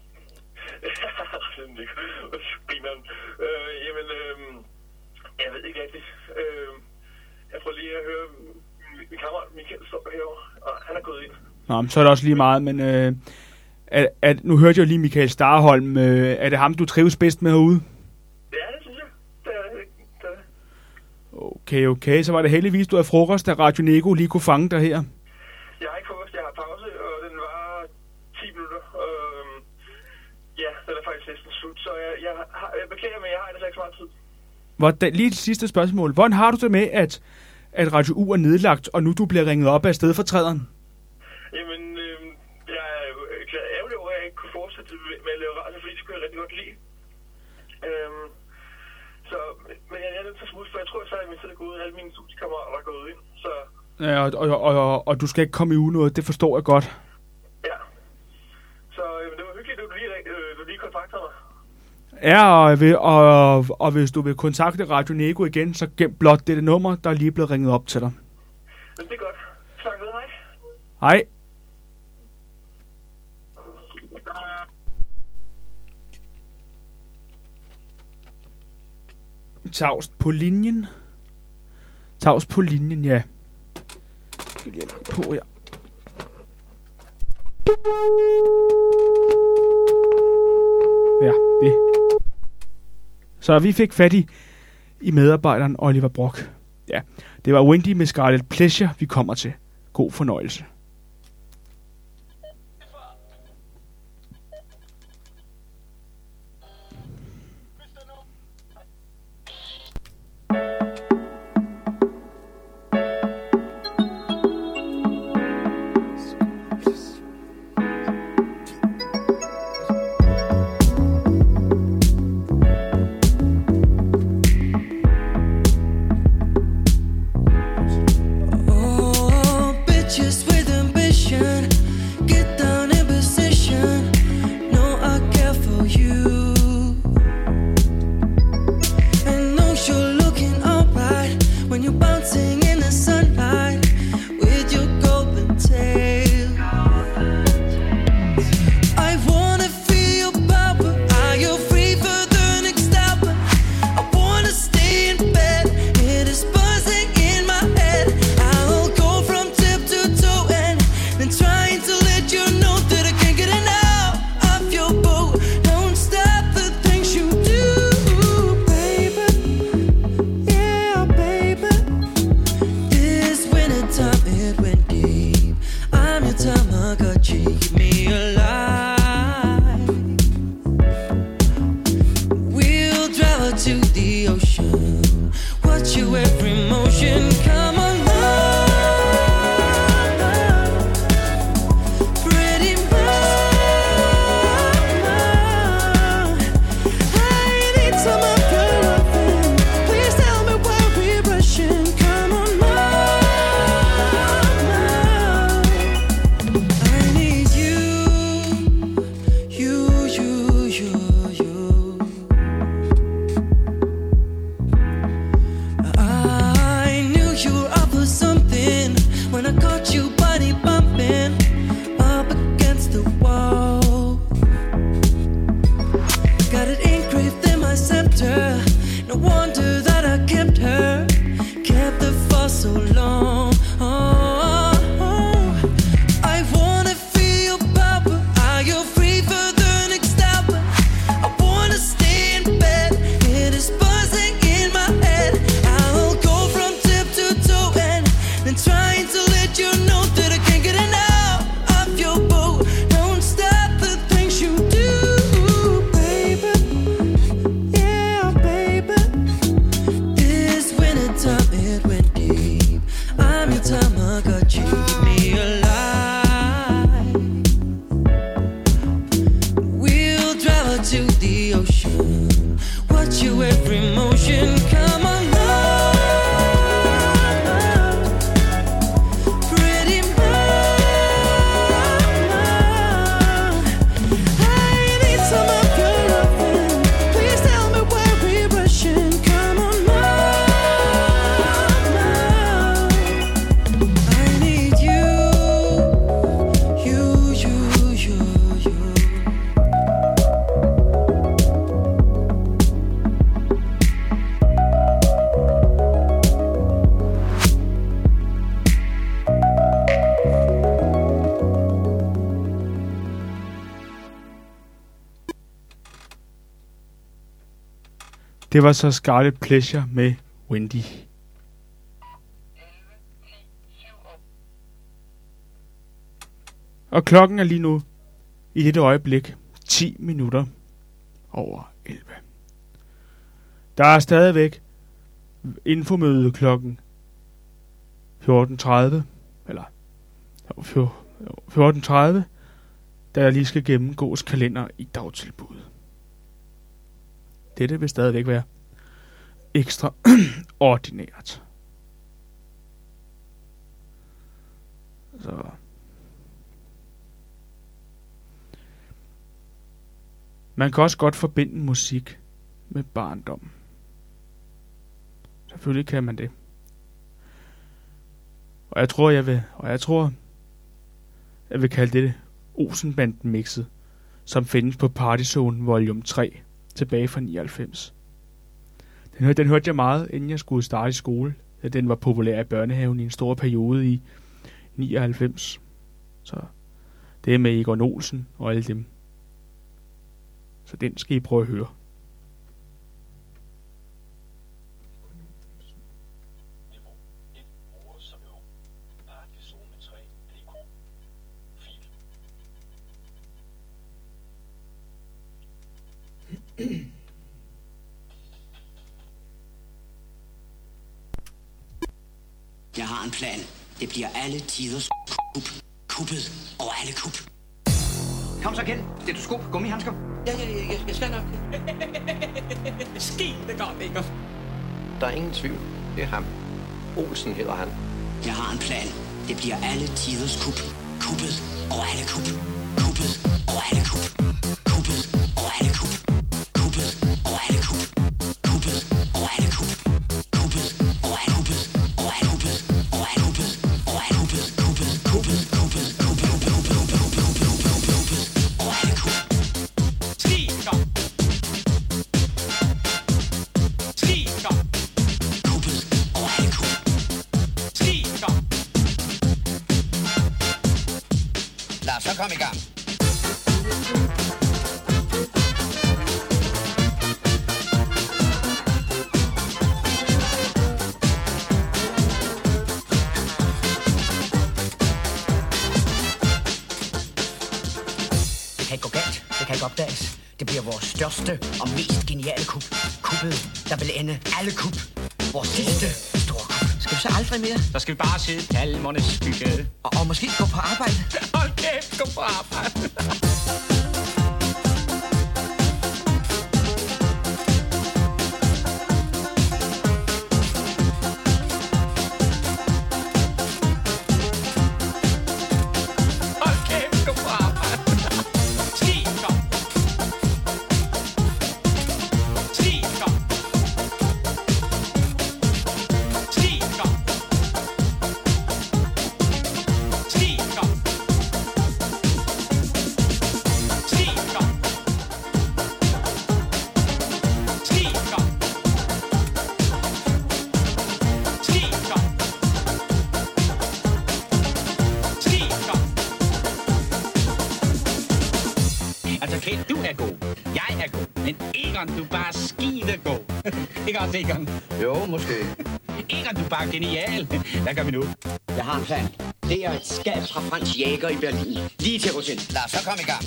S7: Jeg ved ikke rigtigt. Jeg prøver lige at høre min kammerat Michael står herovre, og han er gået ind.
S1: Nå, men så er det også lige meget, men nu hørte jeg jo lige Michael Starholm. Er det ham, du trives bedst med herude?
S7: Ja, det synes jeg. Det er det.
S1: Okay, så var det heldigvis, du havde frokost, da Radio Nego lige kunne fange dig her.
S7: Jeg har ikke frokost, jeg har pause, og den var 10 minutter. Ja, den er faktisk næsten slut, så jeg beklager, men jeg har ikke så meget tid.
S1: Lige et sidste spørgsmål. Hvordan har du det med, at Radio U er nedlagt, og nu du bliver ringet op af stedfortræderen?
S7: Jamen, jeg er ærgerlig over, at jeg ikke kunne fortsætte med at lave radio, fordi det kunne jeg rigtig godt lide. Men jeg er nødt til at smutte, for jeg tror, at så er min tid gået, alle mine studiekammerater er gået ind. Så...
S1: Ja, og du skal ikke komme i uge noget, det forstår jeg godt.
S7: Ja. Så det var hyggeligt, at du lige kontaktede mig.
S1: Ja, og hvis du vil kontakte Radio Nego igen, så gem blot dette nummer, der er lige blevet ringet op til dig.
S7: Det er godt. Tak ved, hej.
S1: Hej. Tavst på linjen. Tavs på linjen, ja. Skal lige på, ja. Ja, det. Så vi fik fat i medarbejderen Oliver Brock. Ja, det var Wendy med Scarlet Pleasure, vi kommer til. God fornøjelse.
S5: Just with ambition, get down in position. Know I care for you, and know you're looking alright when you're bouncing in the sunlight with your golden tail. I wanna feel your power. Are you free for the next hour? I wanna stay in bed. It is buzzing in my head. I'll go from and trying to let you know that I can't get enough of your boat. Don't stop the things you do, baby. Yeah, baby. This winter time it went deep. I'm your Tamagotchi, keep me alive. We'll drive her to the ocean, watch your every motion. Come on,
S1: Det var så Scarlet Pleasure med Wendy. Og klokken er lige nu i dette øjeblik 10 minutter over 11. Der er stadigvæk infomøde klokken 14.30, eller 14.30, da jeg lige skal gennemgås kalender i dagtilbuddet. Dette vil stadigvæk være ekstra ordinært. Så. Man kan også godt forbinde musik med barndom. Selvfølgelig kan man det. Og jeg tror, jeg vil kalde det Olsenbanden-mixet, som findes på Partyzone Volume 3, tilbage fra 99. Den hørte jeg meget, inden jeg skulle starte i skole. Den var populær i børnehaven i en stor periode i 99. Så det er med Egon Olsen og alle dem. Så den skal I prøve at høre.
S8: Jeg har en plan. Det bliver alle tiders kup. Kuppet over alle kup. Kom så, Kjeld. Stetoskop, gummihandsker. Ja, jeg skal nok.
S9: Skide godt, ikke?
S10: Der er ingen tvivl. Det er ham. Olsen hedder han.
S8: Jeg har en plan. Det bliver alle tiders kup. Kuppet over alle kup. Kuppet over alle kup. Kuppet over alle kup. Kuppet over alle kup. Kuppet over alle kup. Kuppet over alle kup. Over alle kup. Over alle kup. Over alle kup. Kuppet, kuppet, kuppet, kuppet, over alle kup.
S9: Skikker. Skikker.
S8: Kuppet over alle kup.
S9: Skikker.
S8: Lad os så komme i gang.
S9: Det kan gå galt. Det kan ikke opdages. Det bliver vores største og mest geniale kup. Kuppet, der vil ende alle kup. Vores sidste store kup.
S8: Skal vi så aldrig mere?
S9: Så skal vi bare sidde i palmernes skygge.
S8: Og måske gå på arbejde?
S9: Hold kæft, gå på arbejde. Hold kæft, gå på arbejde. Skikker. Skikker. Skikker. Skikker. Skikker. Skikker. Skikker. Skikker. Altså, Kjeld, du er god. Jeg er god. Men Egon, du er bare skide god. Ikke også, Egon?
S10: Jo, måske.
S9: Egon, du er bare genial. Hvad gør vi nu?
S8: Jeg har en plan. Det er et skab fra Frans Jæger i Berlin. Lige til hotel. Lad os så komme i gang.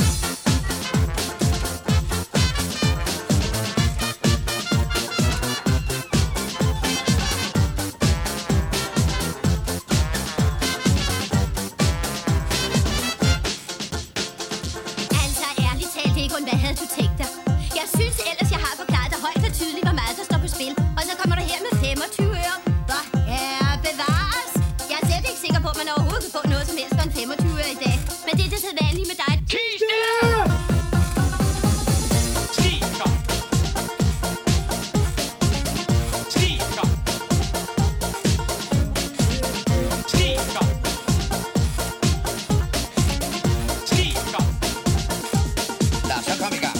S11: Altså, ærligt talt, Egon, hvad havde du tænkt dig? Jeg synes ellers, jeg har forklaret dig højt og tydeligt, hvor meget der står på spil. Og så kommer du her med 25 øre. Hvor herre bevares. Jeg er slet ikke sikker på, at man overhovedet kan få noget som helst for en 25 øre i dag. Men det er det sædvanlige med dig.
S9: Skikker. Skikker. Skikker. Skikker.
S8: Lad os så komme i gang.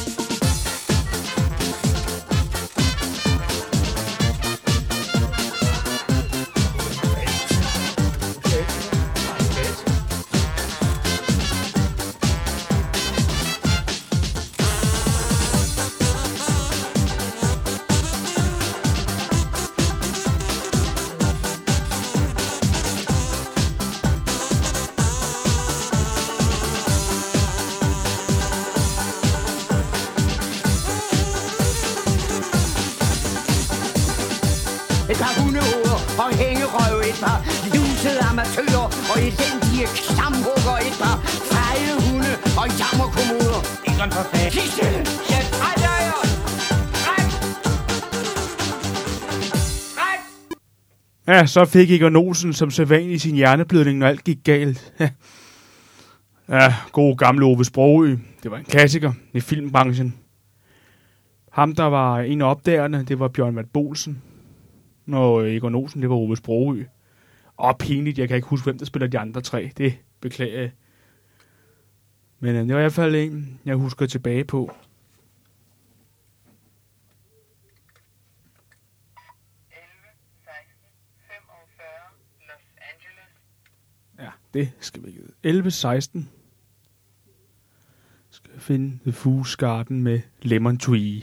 S9: Et par hundehoveder og hængerøve, et par lusede amatører og elendige klamhugger, et par feje hunde og jammerkommoder. Egon for fat. Sig stille! Jeg trætter jer!
S1: Ja, så fik Egon Olsen som sædvanlig sin hjerneblødning, når alt gik galt. Ja, god gamle Ove Sprogøe. Det var en klassiker i filmbranchen. Ham, der var en af opdagerne, det var Bjørn Vat Bolsen. Og Egon Olsen, det var Ove Sprogøe. Og pinligt, jeg kan ikke huske, hvem der spiller de andre tre. Det beklager jeg. Men det var i hvert fald en, jeg husker tilbage på. Ja, det skal vi ikke. 11.16. Skal jeg finde The Fool's Garden med Lemon Tree.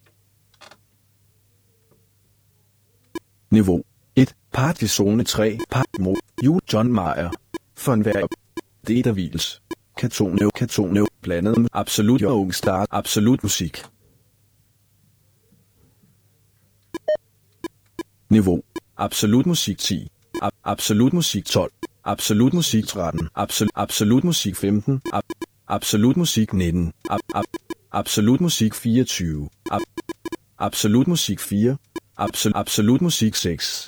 S3: Niveau 1. Partyzone 3. Parkmo. John Mayer. Von Vær. Data Vils. Katone. Blandet med Absolut Young Star. Absolut Musik. Niveau. Absolut Musik 10. Absolut Musik 12. Absolut Musik 13. Absolut Musik 15. Absolut Musik 19. Absolut Musik 24. Absolut Musik 4. Absolut Musik 6.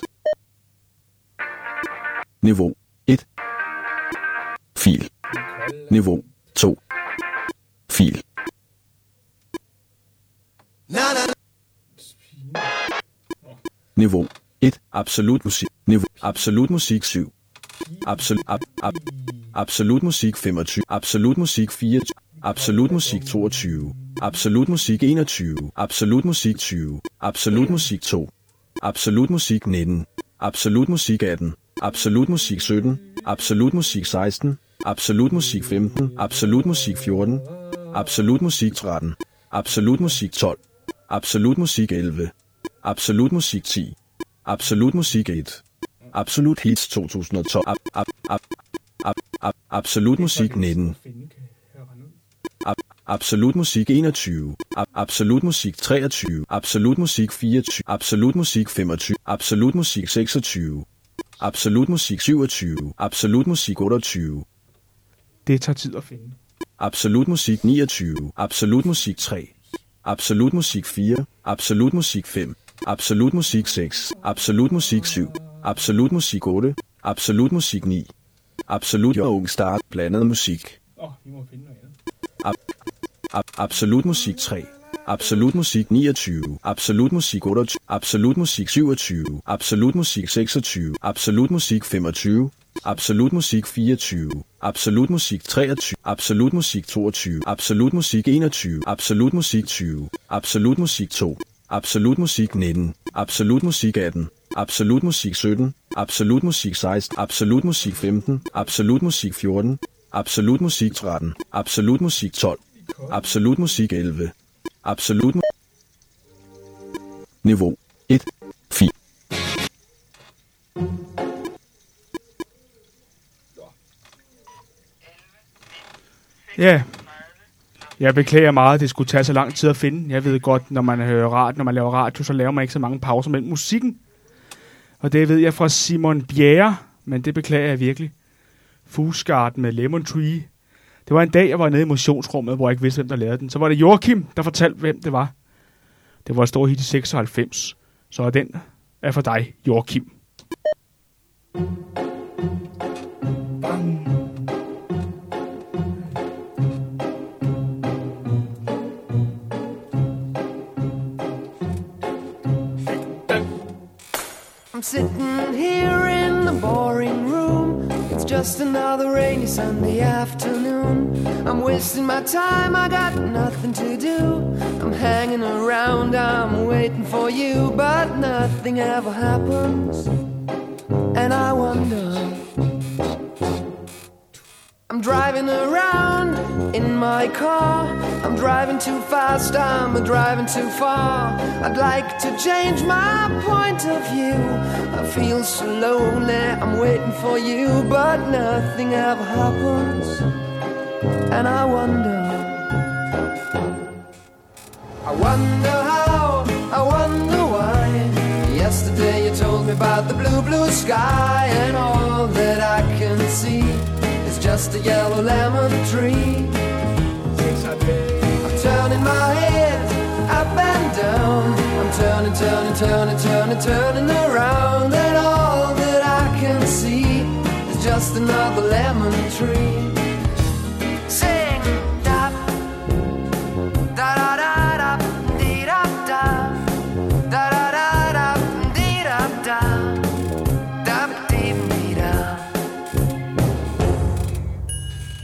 S3: Niveau 1. Fil. Niveau 2. Fil. Niveau 1. Absolut Musik. Niveau Absolut Musik 7. Absolut Musik 25. Absolut Musik 24. Absolut Musik 22. Absolut Musik 21. Absolut Musik 20. Absolut Musik 2. Absolut Musik 19. Absolut Musik 18. Absolut Musik 17. Absolut Musik 16. Absolut Musik 15. Absolut Musik 14. Absolut Musik 13. Absolut Musik 12. Absolut Musik 11. Absolut Musik 10. Absolut Musik 1. Absolut Hits 2012. Absolut Musik 19. Absolut Musik 21. Absolut Musik 23. Absolut Musik 24. Absolut Musik 25. Absolut Musik 26. Absolut Musik 27. Absolut Musik 28.
S1: Det tager tid at finde.
S3: Absolut Musik 29. Absolut Musik 3. Absolut Musik 4. Absolut Musik 5. Absolut Musik 6. Absolut Musik 7. Absolut Musik 8. Absolut Musik 9. Absolut Young Star. Blandet musik.
S1: Vi må finde noget andet.
S3: Absolut Musik 3. Absolut Musik 29. Absolut Musik 28. Absolut Musik 27. Absolut Musik 26. Absolut Musik 25. Absolut Musik 24. Absolut Musik 23. Absolut Musik 22. Absolut Musik 21. Absolut Musik 20. Absolut Musik 2. Absolut Musik 19. Absolut Musik 18. Absolut Musik 17. Absolut Musik 16. Absolut Musik 15. Absolut Musik 14. Absolut Musik 13. Absolut Musik 12. Absolut Musik 11. Absolut Niveau 1. Fil.
S1: Ja, jeg beklager meget, at det skulle tage så lang tid at finde. Jeg ved godt, når man laver radio, så laver man ikke så mange pauser mellem musikken. Og det ved jeg fra Simon Bjerre, men det beklager jeg virkelig. Fool's Garden med Lemon Tree. Det var en dag, jeg var nede i motionsrummet, hvor jeg ikke vidste, hvem der lavede den. Så var det Joachim, der fortalte, hvem det var. Det var et stort hit i 96. Så den er for dig, Joachim.
S5: I'm sitting here in the boring room. It's just another rainy Sunday afternoon. I'm wasting my time, I got nothing to do. I'm hanging around, I'm waiting for you, but nothing ever happens. And I wonder, I'm driving around in my car. I'm driving too fast, I'm driving too far. I'd like to change my point of view. I feel so lonely, I'm waiting for you, but nothing ever happens. And I wonder how, I wonder why. Yesterday you told me about the blue, blue sky, and all that I can see is just a yellow lemon tree. I'm turning my head up and down. I'm turning around, and all that I can see is just another lemon tree.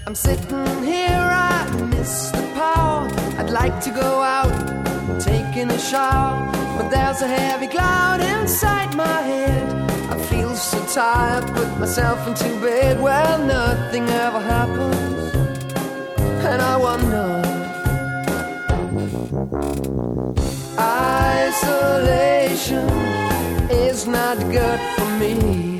S5: I'm sitting here, I miss the power. I'd like to go out, taking a shower, but there's a heavy cloud inside my head. I feel so tired, put myself into bed where nothing ever happens, and I wonder. Isolation is not good for me.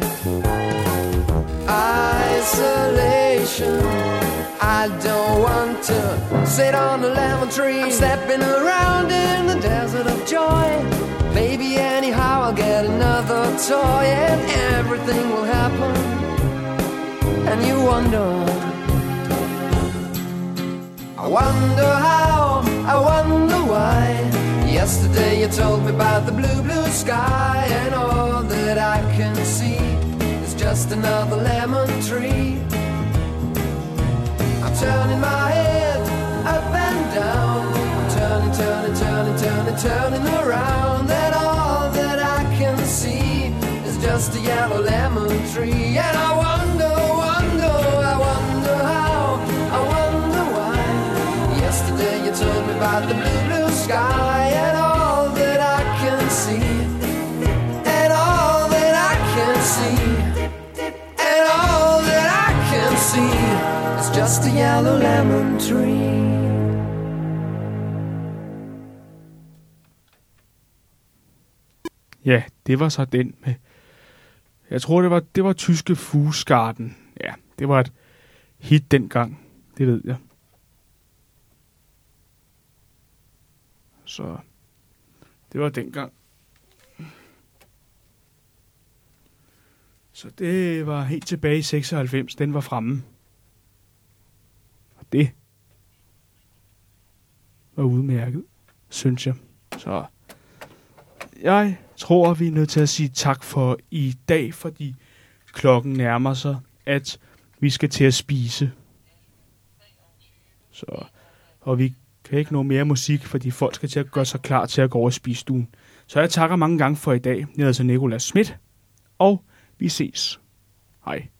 S5: Isolation, I don't want to sit on a lemon tree. I'm stepping around in the desert of joy. Baby, anyhow I'll get another toy, and everything will happen, and you wonder. I wonder how, I wonder why. Yesterday you told me about the blue, blue sky, and all that I can see is just another lemon tree. I'm turning my head up and down. I'm turning, turning, turning, turning, turning around, and all that I can see is just a yellow lemon tree. And I wonder, wonder, I wonder how, I wonder why. Yesterday you told me about the blue, blue sky, and all that I can see, and all that I can see, and all that I can see is just a yellow lemon tree.
S1: Ja, det var så den med. Jeg tror, det var tyske Fußgarten. Ja, det var et hit dengang. Det ved jeg. Så det var dengang. Så det var helt tilbage i 96, den var fremme. Og det var udmærket, synes jeg. Så jeg tror, vi er nødt til at sige tak for i dag, fordi klokken nærmer sig, at vi skal til at spise. Så, og vi kan ikke nå mere musik, fordi folk skal til at gøre sig klar til at gå over i spisestuen. Så jeg takker mange gange for i dag. Jeg hedder så Nicolas Schmidt, og vi ses. Hej.